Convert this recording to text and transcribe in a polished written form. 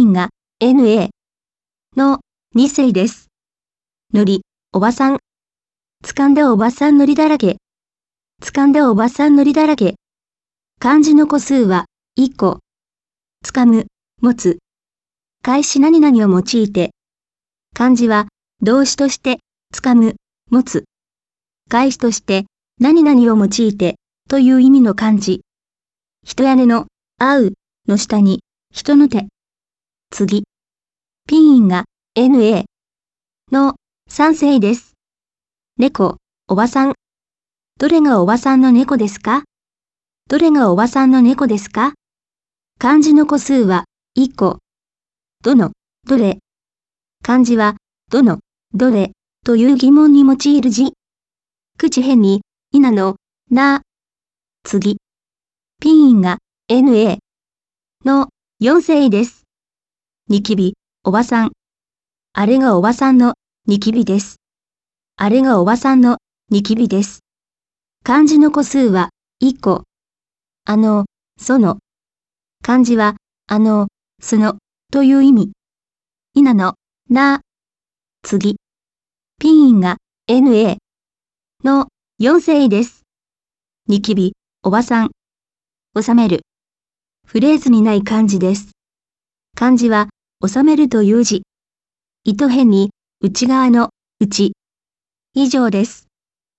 ンが NA の2世です。のり、おばさん。掴んでおばさんのりだらけ。掴んでおばさんのりだらけ。漢字の個数は1個。掴む、持つ。返し何々を用いて。漢字は動詞として掴む、持つ。返しとして何々を用いてという意味の漢字。人屋根の合うの下に人の手。次。ピンインが NA の3世です。猫、おばさん。どれがおばさんの猫ですか？どれがおばさんの猫ですか？漢字の個数は1個。どの、どれ。漢字はどの、どれという疑問に用いる字。口辺に、いなの、な。次。ピンインが NA の4世です。ニキビ、おばさん。あれがおばさんのニキビです。あれがおばさんのニキビです。漢字の個数は1個。その。漢字はそのという意味。いなの、な。次。ピンインが NA の4世です。ニキビ、おばさん。収める。フレーズにない漢字です。漢字は収めるという字。糸辺に内側の内。以上です。